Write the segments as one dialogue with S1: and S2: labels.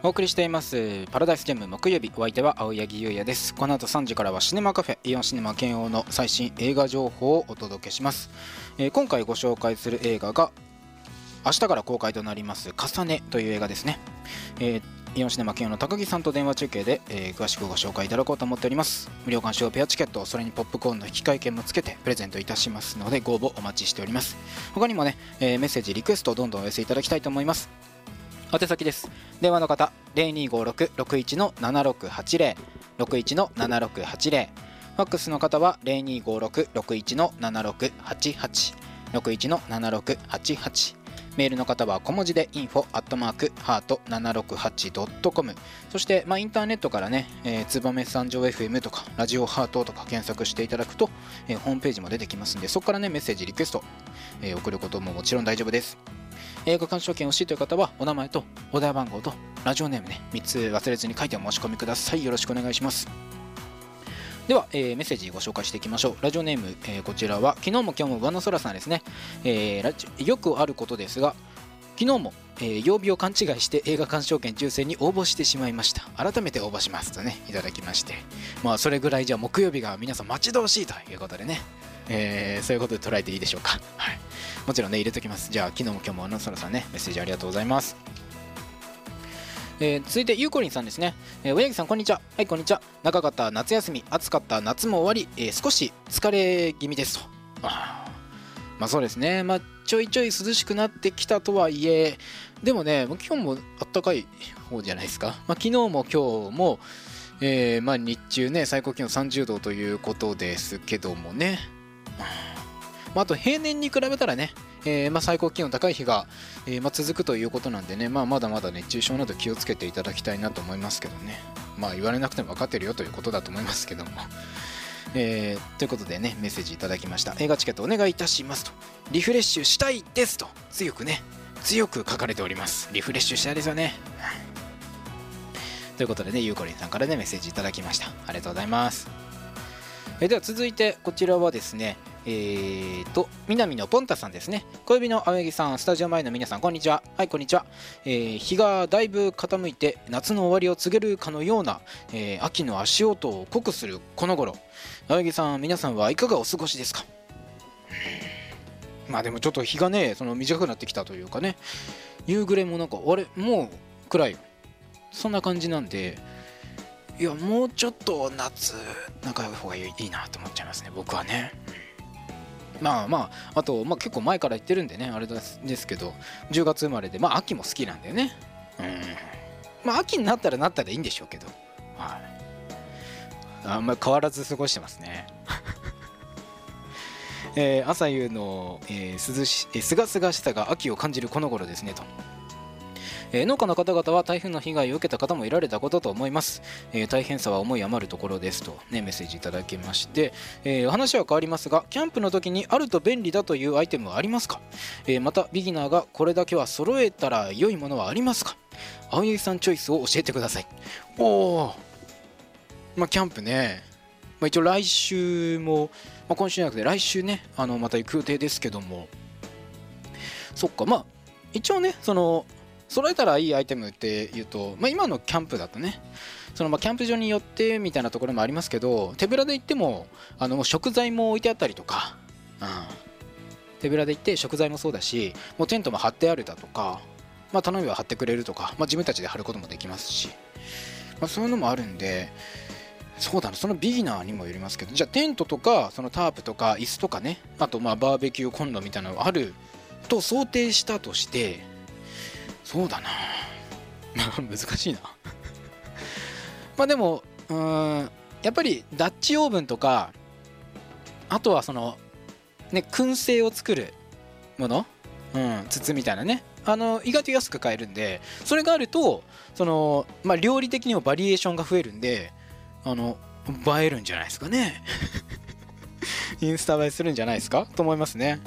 S1: お送りしていますパラダイスゲーム木曜日、お相手は青柳優也です。この後3時からはシネマカフェイオンシネマ慶応の最新映画情報をお届けします。今回ご紹介する映画が明日から公開となります重ねという映画ですね。イオンシネマ慶応の高木さんと電話中継で、詳しくご紹介いただこうと思っております。無料鑑賞ペアチケット、それにポップコーンの引換券もつけてプレゼントいたしますので、ご応募お待ちしております。他にもね、メッセージリクエストをどんどんお寄せいただきたいと思います。宛先です。電話の方 0256-61-7680 61-7680、ファックスの方は 0256-61-7688 61-7688、メールの方は小文字で info@heart768.com、 そして、インターネットからね、燕三条 FM とかラジオハートとか検索していただくと、ホームページも出てきますんで、そこからねメッセージリクエスト、送ることももちろん大丈夫です。映画鑑賞券欲しいという方はお名前とお電話番号とラジオネームね、3つ忘れずに書いてお申し込みください。よろしくお願いします。では、メッセージご紹介していきましょう。ラジオネーム、こちらは昨日も今日も上野空さんですね。よくあることですが、昨日も、曜日を勘違いして映画鑑賞券抽選に応募してしまいました。改めて応募しますとね、いただきまして、それぐらいじゃあ木曜日が皆さん待ち遠しいということでね、そういうことで捉えていいでしょうか。はい、もちろんね入れときます。じゃあ昨日も今日も上野空さんね、メッセージありがとうございます。続いてゆうこりんさんですね。おやぎさんこんにちは。はい、こんにちは。長かった夏休み、暑かった夏も終わり、少し疲れ気味ですと。そうですね。ちょいちょい涼しくなってきたとはいえ、でもね、今日もあったかい方じゃないですか。昨日も今日も、日中ね最高気温30度ということですけどもね、あと平年に比べたらね、最高気温高い日が、続くということなんでね、まだまだ熱中症など気をつけていただきたいなと思いますけどね。言われなくても分かってるよということだと思いますけども、ということでね、メッセージいただきました。映画チケットお願いいたしますと。リフレッシュしたいですと強く書かれております。リフレッシュしたいですよね。ということでね、ゆうこりんさんからねメッセージいただきました。ありがとうございます。では続いてこちらはですね、南のポンタさんですね。小指の青柳さん、スタジオ前の皆さんこんにちは。はい、こんにちは。日がだいぶ傾いて夏の終わりを告げるかのような、秋の足音を濃くするこの頃、青柳さん皆さんはいかがお過ごしですか。でもちょっと日がね短くなってきたというかね、夕暮れもあれもう暗い、そんな感じなんで、いやもうちょっと夏仲良い方がいいなと思っちゃいますね、僕はね。あと、結構前から言ってるんでねあれですけど、10月生まれで秋も好きなんだよね。秋になったらでいいんでしょうけど、あんまり変わらず過ごしてますね。朝夕の、すがすがしさが秋を感じるこの頃ですねと。農家の方々は台風の被害を受けた方もいられたことと思います。大変さは思い余るところですと、メッセージいただきまして、話は変わりますが、キャンプの時にあると便利だというアイテムはありますか。またビギナーがこれだけは揃えたら良いものはありますか。青柳さんチョイスを教えてください。キャンプね、一応来週も、今週じゃなくて来週ねまた行く予定ですけども、そっか、一応ね揃えたらいいアイテムっていうと、今のキャンプだとねキャンプ場によってみたいなところもありますけど、手ぶらで行ってももう食材も置いてあったりとか、手ぶらで行って食材もそうだし、もうテントも張ってあるだとか、頼めば張ってくれるとか、自分たちで張ることもできますし、そういうのもあるんで、そうだな、そのビギナーにもよりますけど、じゃあテントとかタープとか椅子とかね、あとバーベキューコンロみたいなのがあると想定したとして、そうだな難しいな。でもやっぱりダッチオーブンとか、あとは燻製を作るもの、筒みたいなね、意外と安く買えるんで、それがあると料理的にもバリエーションが増えるんで映えるんじゃないですかね。インスタ映えするんじゃないですかと思いますね。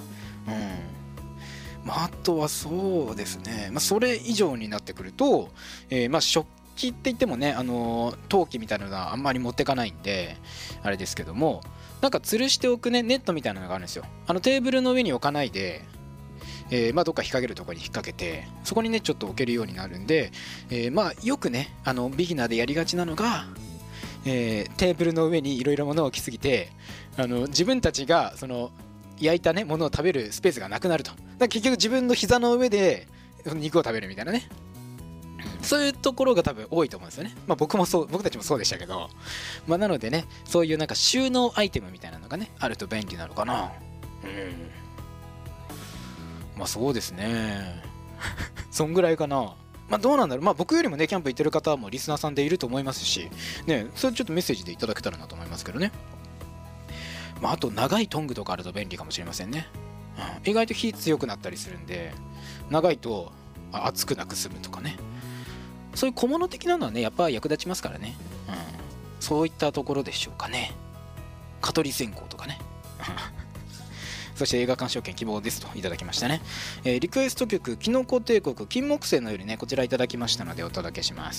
S1: あとはそうですね、それ以上になってくると、食器って言ってもね陶器みたいなのはあんまり持ってかないんであれですけども、吊るしておくねネットみたいなのがあるんですよ。テーブルの上に置かないで、 まあどっか引っ掛けるところに引っ掛けて、そこにねちょっと置けるようになるんで、まあよくねビギナーでやりがちなのが、テーブルの上にいろいろ物を置きすぎて、自分たちがその焼いたねものを食べるスペースがなくなると。だから結局自分の膝の上で肉を食べるみたいなね、そういうところが多分多いと思うんですよね。まあ僕たちもそうでしたけど、まあなのでね、そういうなんか収納アイテムみたいなのがねあると便利なのかな。まあそうですねそんぐらいかな。まあどうなんだろう。まあ僕よりもねキャンプ行ってる方もリスナーさんでいると思いますしね、それちょっとメッセージでいただけたらなと思いますけどね。まああと長いトングとかあると便利かもしれませんね。意外と火強くなったりするんで、長いと熱くなく済むとかね、そういう小物的なのはねやっぱ役立ちますからね。そういったところでしょうかね。蚊取り線香とかねそして映画鑑賞券希望ですといただきましたね。リクエスト曲キノコ帝国金木犀のよりねこちらいただきましたのでお届けします。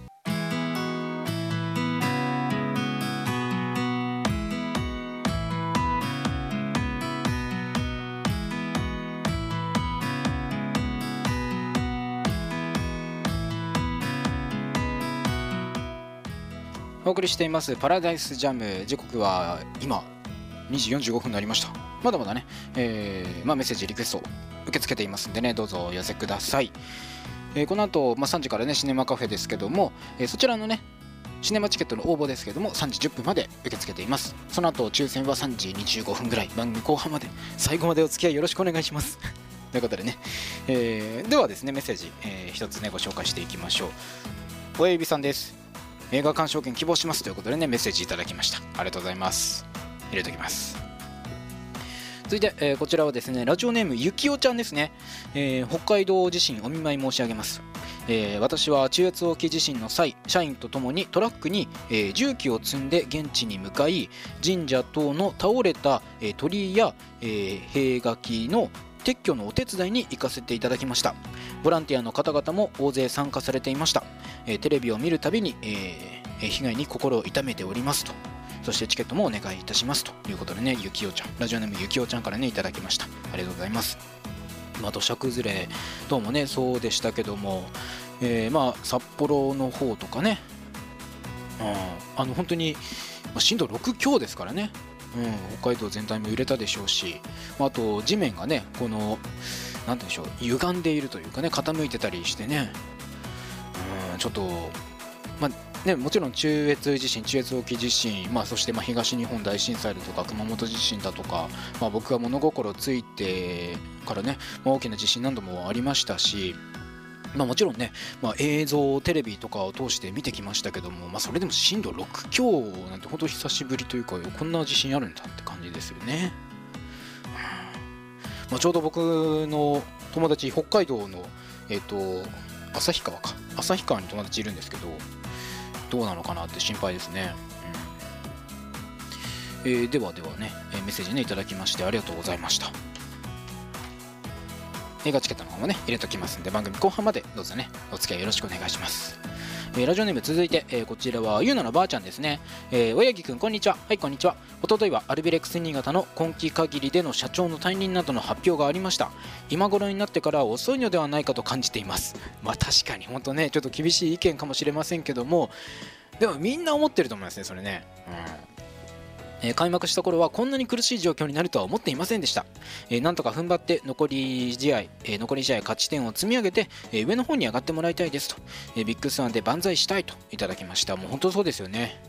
S1: お送りしていますパラダイスジャム、時刻は今2時45分になりました。まだまだね、まあ、メッセージリクエスト受け付けていますんでね、どうぞお寄せください。この後、まあ、3時からねシネマカフェですけども、そちらのねシネマチケットの応募ですけども3時10分まで受け付けています。その後抽選は3時25分ぐらい、番組後半まで最後までお付き合いよろしくお願いしますということでね、ではですねメッセージ、一つねご紹介していきましょう。親指さんです。映画鑑賞券希望しますということでねメッセージいただきました。ありがとうございます。入れておきます。続いて、こちらはですねラジオネームゆきおちゃんですね。北海道地震お見舞い申し上げます。私は中越沖地震の際社員とともにトラックに、重機を積んで現地に向かい、神社等の倒れた、鳥居や、塀垣の撤去のお手伝いに行かせていただきました。ボランティアの方々も大勢参加されていました。テレビを見るたびに、被害に心を痛めておりますと。そしてチケットもお願いいたしますということでね、ゆきおちゃん、ラジオネームゆきおちゃんからねいただきました。ありがとうございます。まあ、土砂崩れ等もねそうでしたけども、まあ札幌の方とかね、本当に震度6強ですからね、北海道全体も揺れたでしょうし、あと地面がねこのなんて言うんでしょう、歪んでいるというかね傾いてたりしてね、ちょっとまあね、もちろん中越地震、中越沖地震、そして東日本大震災だとか熊本地震だとか、僕が物心ついてからね、大きな地震何度もありましたし、もちろんね、映像テレビとかを通して見てきましたけども、それでも震度6強なんて本当久しぶりというか、こんな地震あるんだって感じですよね。ちょうど僕の友達北海道の旭川に友達いるんですけど、どうなのかなって心配ですね。ではね、メッセージねいただきましてありがとうございました。映画チケットの方もね入れときますんで、番組後半までどうぞねお付き合いよろしくお願いします。ラジオネーム続いて、こちらはゆうなのばあちゃんですね。親木くんこんにちは。はい、こんにちは。おとといはアルビレックス新潟の今期限りでの社長の退任などの発表がありました。今頃になってから遅いのではないかと感じています。確かに本当ねちょっと厳しい意見かもしれませんけども、でもみんな思ってると思いますねそれね。開幕した頃はこんなに苦しい状況になるとは思っていませんでした。なんとか踏ん張って残り試合勝ち点を積み上げて、上の方に上がってもらいたいですと、ビッグスワンで万歳したいといただきました。もう本当そうですよね。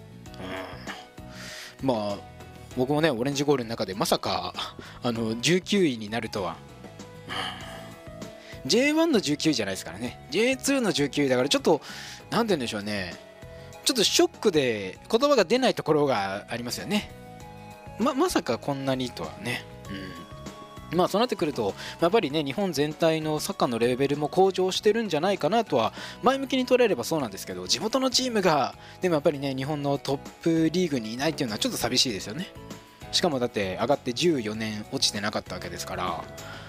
S1: 僕もねオレンジゴールの中でまさか19位になるとは、J1 の19位じゃないですからね、 J2 の19位だから、ちょっとなんて言うんでしょうね、ちょっとショックで言葉が出ないところがありますよね。まさかこんなにとはね。そうなってくるとやっぱりね日本全体のサッカーのレベルも向上してるんじゃないかなとは前向きに捉えればそうなんですけど、地元のチームがでもやっぱりね日本のトップリーグにいないっていうのはちょっと寂しいですよね。しかもだって上がって14年落ちてなかったわけですから、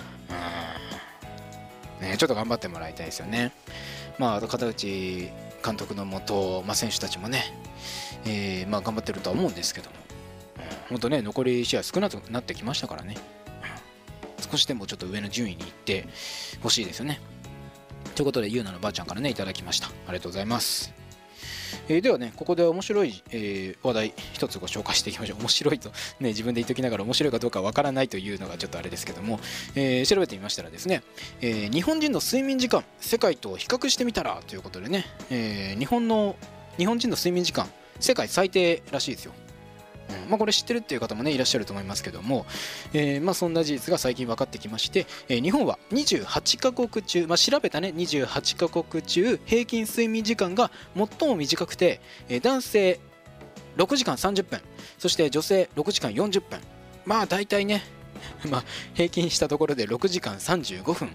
S1: ちょっと頑張ってもらいたいですよね。あと片内監督のもと、選手たちもね、頑張ってるとは思うんですけども、本当ね残り試合少なくなってきましたからね。 少しでもちょっと上の順位に行ってほしいですよね。ということでゆうなのばあちゃんからねいただきました。ありがとうございます。ではねここで面白い、話題一つご紹介していきましょう。面白いとね自分で言っときながら面白いかどうかわからないというのがちょっとあれですけども、調べてみましたらですね、日本人の睡眠時間世界と比較してみたらということでね、日本人の睡眠時間世界最低らしいですよ。これ知ってるっていう方もねいらっしゃると思いますけども、そんな事実が最近分かってきまして、日本は28カ国中、調べたね28カ国中平均睡眠時間が最も短くて、男性6時間30分そして女性6時間40分大体ね平均したところで6時間35分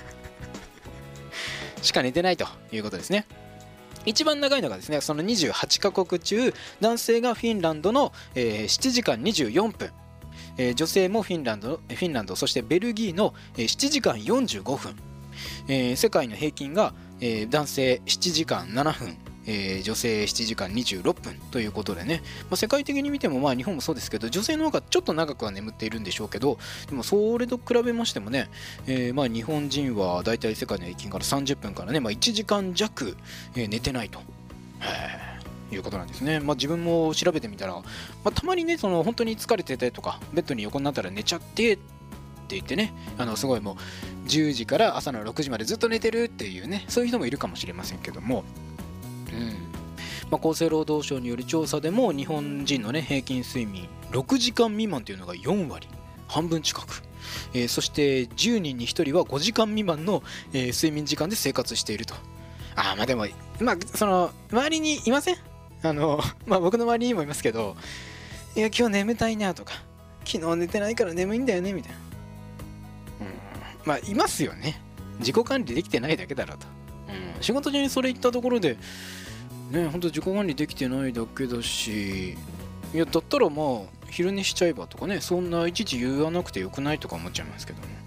S1: しか寝てないということですね。一番長いのがですねその28カ国中男性がフィンランドの、7時間24分、女性もフィンランドそしてベルギーの、7時間45分、世界の平均が、男性7時間7分、女性7時間26分ということでね、世界的に見ても日本もそうですけど女性の方がちょっと長くは眠っているんでしょうけど、でもそれと比べましてもね、日本人はだいたい世界の平均から30分からね、1時間弱、寝てないということなんですね。自分も調べてみたら、たまにね本当に疲れててとかベッドに横になったら寝ちゃってって言ってねすごいもう10時から朝の6時までずっと寝てるっていうねそういう人もいるかもしれませんけども、厚生労働省による調査でも日本人のね平均睡眠6時間未満というのが4割半分近く、そして10人に1人は5時間未満の、睡眠時間で生活していると。でもその周りにいません僕の周りにもいますけど、いや今日眠たいなとか昨日寝てないから眠いんだよねみたいな、いますよね。自己管理できてないだけだろうと、仕事中にそれ言ったところでね本当自己管理できてないだけだし、いやだったら昼寝しちゃえばとかねそんないちいち言わなくてよくないとか思っちゃいますけどね。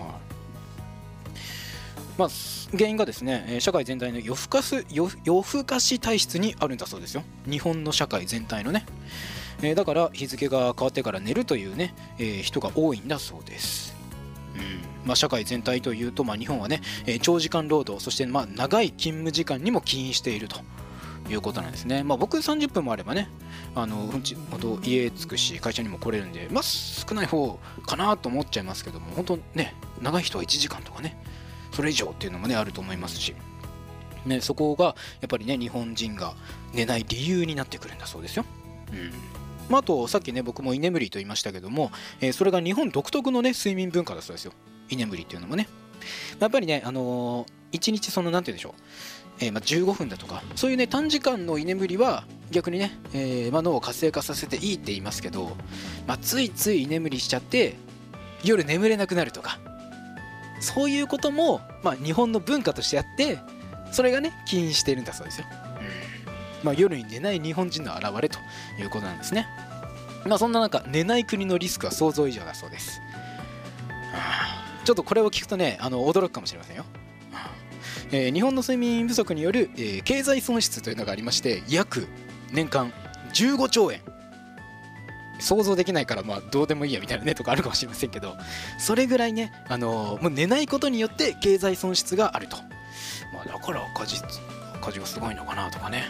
S1: 原因がですね社会全体の夜更かし体質にあるんだそうですよ。日本の社会全体のね、だから日付が変わってから寝るというね、人が多いんだそうです。社会全体というと、日本はね、長時間労働そして長い勤務時間にも起因しているということなんですね。僕30分もあればね家着くし会社にも来れるんで少ない方かなと思っちゃいますけども、本当ね長い人は1時間とかねそれ以上っていうのもねあると思いますし、そこがやっぱりね日本人が寝ない理由になってくるんだそうですよ。あとさっきね僕も居眠りと言いましたけども、それが日本独特のね睡眠文化だそうですよ。居眠りっていうのもねやっぱりね1日なんて言うんでしょう、15分だとかそういうね短時間の居眠りは逆にね、脳を活性化させていいって言いますけど、ついつい居眠りしちゃって夜眠れなくなるとかそういうことも、日本の文化としてあってそれがね起因しているんだそうですよ。夜に寝ない日本人の表れということなんですね。そんな中寝ない国のリスクは想像以上だそうです。ちょっとこれを聞くとね驚くかもしれませんよ。日本の睡眠不足による、経済損失というのがありまして約年間15兆円。想像できないからどうでもいいやみたいなねとかあるかもしれませんけど、それぐらいねもう寝ないことによって経済損失があると。だから赤字がすごいのかなとかね。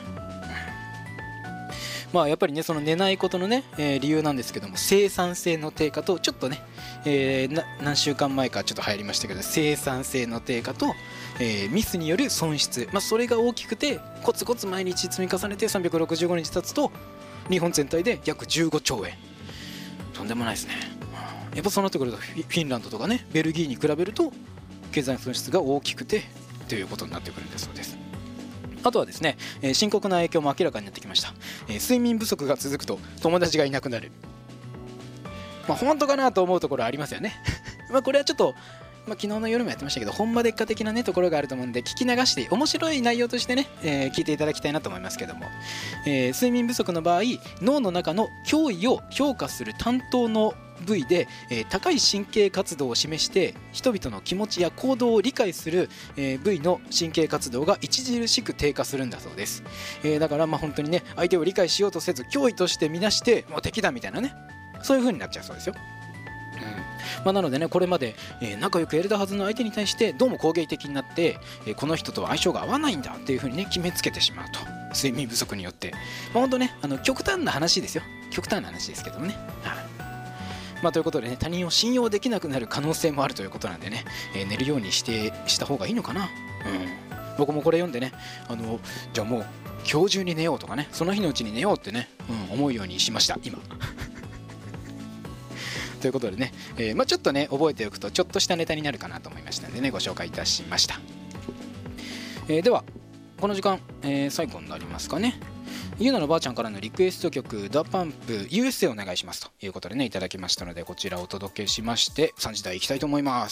S1: やっぱりねその寝ないことのね、理由なんですけども生産性の低下とちょっとね、何週間前かちょっと流行りましたけど生産性の低下と、ミスによる損失、それが大きくてコツコツ毎日積み重ねて365日経つと日本全体で約15兆円。とんでもないですね。やっぱそうなってくるとフィンランドとかねベルギーに比べると経済損失が大きくてということになってくるんだそうです。あとはですね、深刻な影響も明らかになってきました。睡眠不足が続くと友達がいなくなる。本当かなと思うところありますよねこれはちょっと、昨日の夜もやってましたけどほんまでっか的なねところがあると思うんで聞き流して面白い内容としてね、聞いていただきたいなと思いますけども、睡眠不足の場合脳の中の脅威を評価する担当の部位で、高い神経活動を示して人々の気持ちや行動を理解する、部位の神経活動が著しく低下するんだそうです。だから本当にね相手を理解しようとせず脅威として見なしてもう敵だみたいなねそういう風になっちゃうそうですよ。 なのでね、これまで、仲良くやれたはずの相手に対してどうも攻撃的になって、この人と相性が合わないんだっていう風にね決めつけてしまうと、睡眠不足によって、本当ね極端な話ですよ、極端な話ですけどもね。ということでね、他人を信用できなくなる可能性もあるということなんでね、寝るようにした方がいいのかな。僕もこれ読んでね、じゃあもう今日中に寝ようとかね、その日のうちに寝ようってね、思うようにしました今ということでね、ちょっとね覚えておくとちょっとしたネタになるかなと思いましたんでね、ご紹介いたしました。ではこの時間、最後になりますかね。ゆうなのばあちゃんからのリクエスト曲ダパンプ USA お願いしますということでねいただきましたので、こちらをお届けしまして3時台いきたいと思います。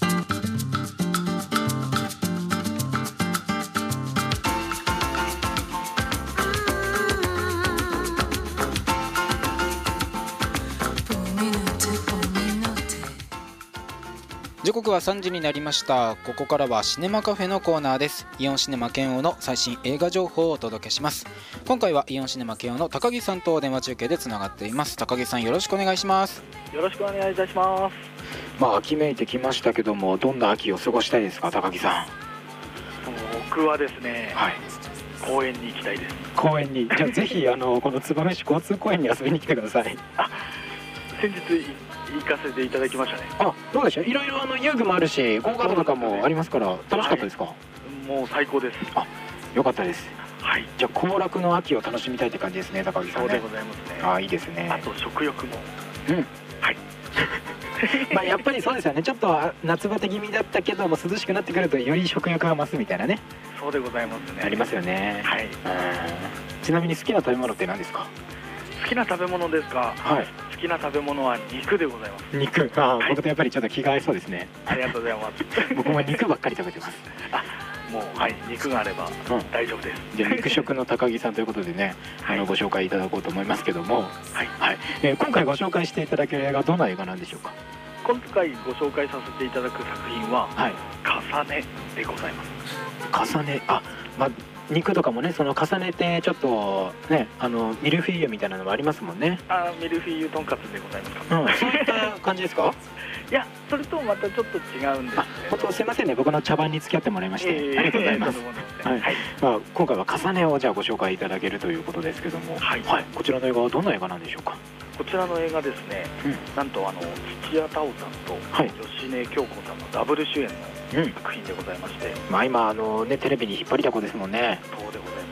S1: 時刻は3時になりました。ここからはシネマカフェのコーナーです。イオンシネマ剣王の最新映画情報をお届けします。今回はイオンシネマ剣王の高木さんと電話中継でつながっています。高木さん、よろしくお願いします。
S2: よろしくお願いいたします。
S1: 秋めいてきましたけども、どんな秋を過ごしたいですか、高木さん。
S2: 僕はですね、公園に行きたいです。
S1: 公園に、じゃあぜひこの燕市交通公園に遊びに来てください。
S2: 先日行かせていただきましたね。
S1: どうでしょう。いろいろ遊具もあるしゴーカートとかもありますから、楽しかったですか。
S2: もう最高です。
S1: よかったです。じゃあ行楽の秋を楽しみたいって感じですね、高木さんね。
S2: そうでございますね。
S1: いいですね。
S2: あと食欲も
S1: やっぱりそうですよね。ちょっと夏バテ気味だったけども、涼しくなってくるとより食欲が増すみたいなね。
S2: そうでございますね。
S1: ありますよね。ちなみに好きな食べ物って何ですか。
S2: 好きな食べ物ですか。好きな食べ物は肉でございます。
S1: 肉、僕とやっぱりちょっと気が合いそうですね。
S2: ありがとうございます。
S1: 僕も肉ばっかり食べてます。
S2: もう肉があれば大丈夫です。
S1: じゃあ肉食の高木さんということでね、ご紹介いただこうと思いますけども、今回ご紹介していただける映画、どんな映画なんでしょうか。
S2: 今回ご紹介させていただく作品は重ねでございます。
S1: 重ね、肉とかもね、その重ねてちょっとね、ミルフィーユみたいなのもありますもんね。
S2: ミルフィーユとんかつでございますか。
S1: そういった感じですか。
S2: いや、それとまたちょっと違うんですね。
S1: 本当すいませんね、僕の茶番に付き合ってもらいましてありがとうございます。今回は重ねをじゃあご紹介いただけるということですけども、こちらの映画はどんな映画なんでしょうか。
S2: こちらの映画ですね、なんと土屋太鳳さんと芳根京子さんのダブル主演の作品でございまして、
S1: 今テレビに引っ張りだこですもんね。
S2: そうでございます。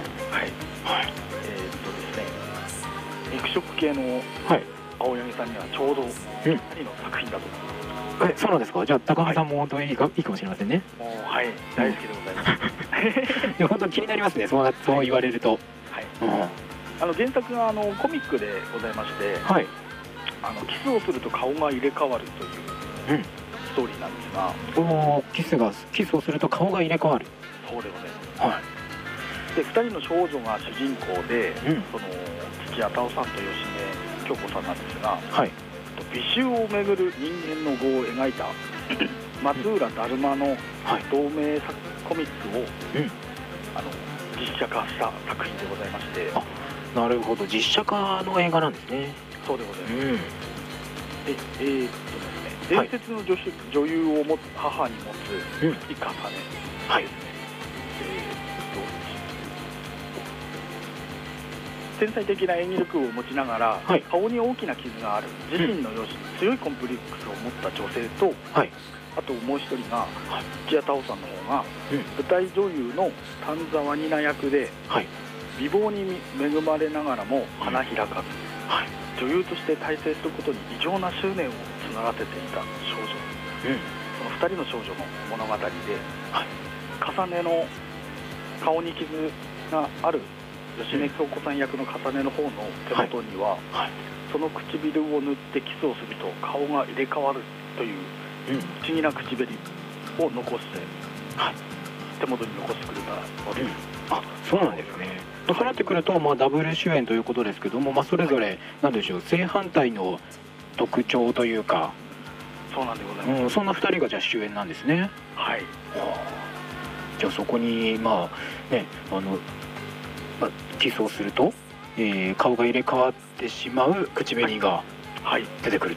S2: ですね、肉食系の青柳さんにはちょうどぴったりの作品だと思います。
S1: そうなんですか。じゃあ高木さんも本当にいいかもしれませんね。
S2: もう大好きでございます。
S1: 本当に気になりますね、そう言われると。
S2: 原作がコミックでございまして、キスをすると顔が入れ替わるというストーリーなんですが、
S1: キスをすると顔が入れ替わる。
S2: そうでございます。で、2人の少女が主人公で、その土屋太鳳さんと芳根京子さんなんですが、美醜をめぐる人間の業を描いた松浦だるまの同名コミックを実写化した作品でございまして。
S1: なるほど、実写化の映画なんですね。
S2: そうでございます。伝説の女優を持つ母に持つ重ねですね。天才的な演技力を持ちながら、顔に大きな傷がある自身の強いコンプレックスを持った女性と、あともう一人が土屋太鳳さんの方が舞台女優の丹沢ニナ役で、美貌に恵まれながらも花開かず、女優として大成することに異常な執念を募らせていた少女、その2人の少女の物語で、重ねの顔に傷がある芳根京子さん役の重ねの方の手元には、その唇を塗ってキスをすると顔が入れ替わるという不思議な唇を残して、手元に残してくれたわけです。
S1: そうなんですね。そうなってくると、ダブル主演ということですけども、それぞれなんでしょう、正反対の特徴というか。
S2: そうなんでございます。
S1: そんな2人がじゃあ主演なんですね。じゃあそこにキスをすると、顔が入れ替わってしまう口紅が出てくると。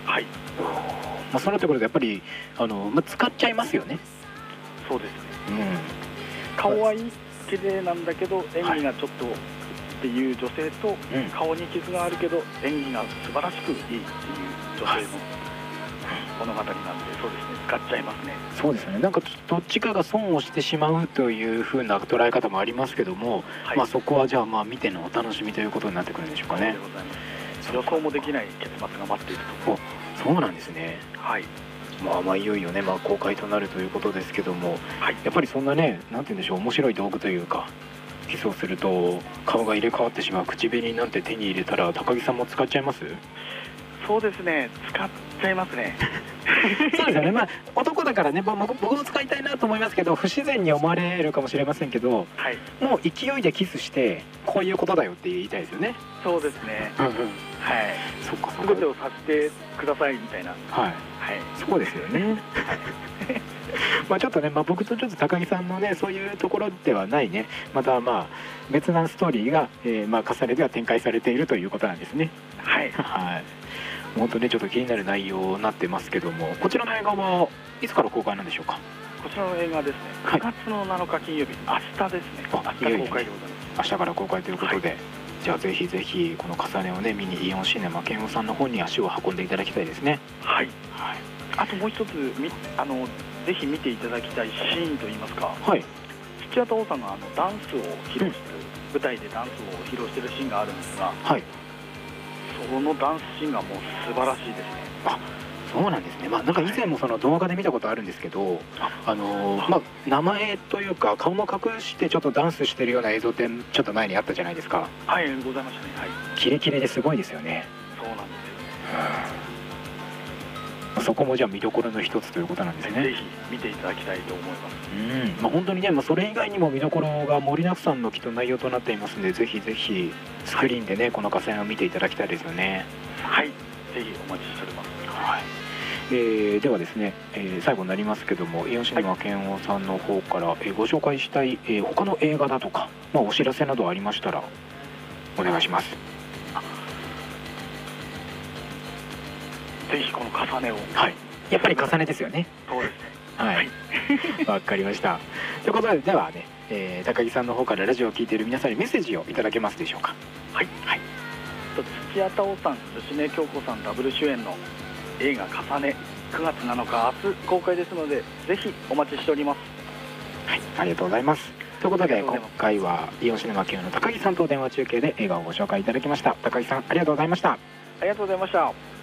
S2: はい、
S1: まあ、そうなってくるとやっぱりまあ、使っちゃいますよね。
S2: そうですね、顔はいい綺麗なんだけど演技がちょっとっていう女性と、顔に傷があるけど演技が素晴らしくいいっていう女性の物語なんで、そうですね、使っちゃいますね。
S1: そうですよね、なんかどっちかが損をしてしまうというふうな捉え方もありますけども、まあ、そこはじゃあまあ見てのお楽しみということになってくるんでしょうかね。
S2: 予想もできない結末が待っていると。
S1: そうなんですね。
S2: はい。
S1: まあいよいよね、まあ、公開となるということですけども、やっぱりそんなね、なんて言うんでしょう、面白い道具というか、キスをすると顔が入れ替わってしまう口紅なんて手に入れたら高木さんも使っちゃいます？
S2: そうですね、使っちゃいますね。
S1: そうですよね、まあ男だからね、僕も使いたいなと思いますけど、不自然に思われるかもしれませんけど、もう勢いでキスしてこういうことだよって言いたいですよね。
S2: そうですね、はい、
S1: そっか、
S2: 全てをさせてくださいみたいな。はい、
S1: そうですよね。まあちょっとね、まあ、僕とちょっと高木さんのね、そういうところではないね、またまあ別なストーリーが、まあ重ねでは展開されているということなんですね。はい、本当ね、ちょっと気になる内容になってますけども、こちらの映画はいつから公開なんでしょうか？
S2: こちらの映画ですね、9月の7日金曜日、明日ですね。明日公開でございます。
S1: 明日から公開ということで、じゃあぜひぜひこの重ねをね見にイオンシネマケンオさんの方に足を運んでいただきたいですね。はい、
S2: あともう一つぜひ見ていただきたいシーンといいますか、土屋太鳳さんがダンスを披露している、舞台でダンスを披露しているシーンがあるんですが、そのダンスシーンがもう素晴らしいですね。あ、
S1: そうなんですね。まあなんか以前もその動画で見たことあるんですけど、まあ名前というか顔も隠してちょっとダンスしてるような映像ってちょっと前にあったじゃないですか。
S2: はい、ございましたね。はい、
S1: キレキレですごいですよね。
S2: そうなんですよね。
S1: そこもじゃあ見どころの一つということなんですね。
S2: ぜひ見ていただきたいと思います。
S1: まあ本当にね、まあ、それ以外にも見どころが盛りだくさんのきっと内容となっていますので、ぜひぜひスクリーンでね、この合戦を見ていただきたいですよね。はい、
S2: ぜひお待ちしております。
S1: ではですね、最後になりますけども、イオンシネマケンオさんの方から、ご紹介したい、他の映画だとか、まあ、お知らせなどありましたらお願いします。
S2: ぜひこの重ねを。
S1: やっぱり重ねですよね。
S2: そうですね。
S1: はい、わかりました。ということで、ではね、高木さんの方からラジオを聞いている皆さんにメッセージをいただけますでしょうか？
S2: 土屋太鳳さん、芳根京子さんダブル主演の映画重ね、9月7日明日公開ですので、ぜひお待ちしております。
S1: ありがとうございます。ということで、今回はイオンシネマケンの高木さんと電話中継で映画をご紹介いただきました。高木さん、ありがとうございました。
S2: ありがとうございました。